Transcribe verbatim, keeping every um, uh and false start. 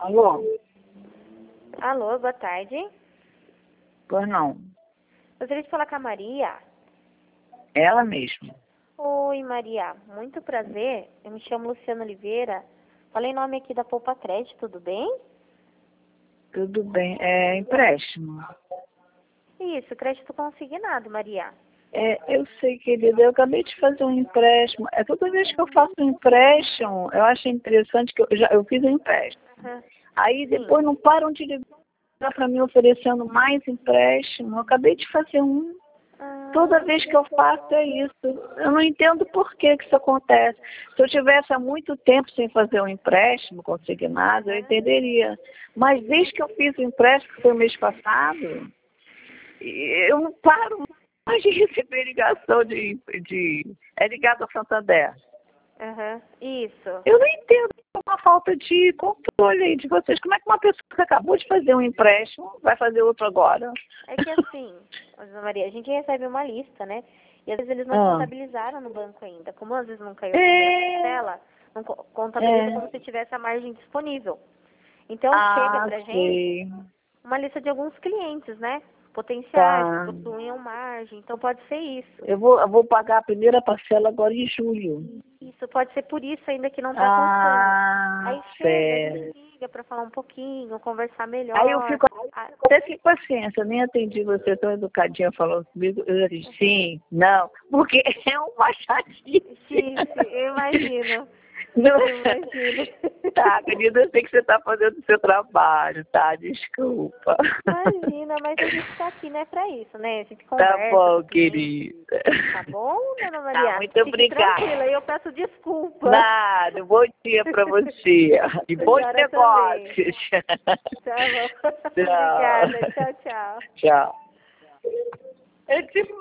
Alô? Alô, boa tarde. Pois não. Gostaria de falar com a Maria. Ela mesma. Oi, Maria. Muito prazer. Eu me chamo Luciana Oliveira. Falei nome aqui da Poupa Crédito, tudo bem? Tudo bem. É empréstimo. Isso, crédito consignado, Maria. É, eu sei, querida, eu acabei de fazer um empréstimo. É toda vez que eu faço um empréstimo, eu acho interessante que eu já eu fiz um empréstimo. Uhum. Aí Sim. depois não param de ligar para mim oferecendo mais empréstimo. Eu acabei de fazer um. Ah, Toda vez que eu faço é isso. Eu não entendo por que que isso acontece. Se eu tivesse há muito tempo sem fazer um empréstimo consignado, eu entenderia. Mas desde que eu fiz o empréstimo, que foi o mês passado, eu não paro mais de receber ligação de... de é ligado ao Santander. Uhum. Isso. Eu não entendo uma falta de controle aí de vocês. Como é que uma pessoa que acabou de fazer um empréstimo vai fazer outro agora? É que assim, Ana Maria, a gente recebe uma lista, né? E às vezes eles não Ah. contabilizaram no banco ainda. Como às vezes não caiu a É. primeira parcela, não co- contabiliza É. como se tivesse a margem disponível. Então chega Ah, pra gente sei. uma lista de alguns clientes, né? Potenciais, Tá. que possuem margem. Então pode ser isso. Eu vou, eu vou pagar a primeira parcela agora em julho. Isso pode ser por isso ainda que não está constando. Ah, Aí chega, a certo. gente liga para falar um pouquinho, conversar melhor. Aí eu fico Ah, até sem paciência, eu nem atendi você tão educadinha falando comigo. Eu disse sim, não, porque é uma chatice. sim, sim, eu imagino. Não. Eu imagino. Tá, querida, eu sei que você está fazendo o seu trabalho, tá? Desculpa. Imagina, mas a gente está aqui, né, para isso, né? A gente Tá conversa bom, com o cliente. querida. Tá bom, dona Tá, Maria? muito Fique obrigada. tranquila, eu peço desculpa. Nada, bom dia pra você. E bons Senhora também. negócios. Tá bom. Tchau. Obrigada. Tchau, tchau. Tchau. É tipo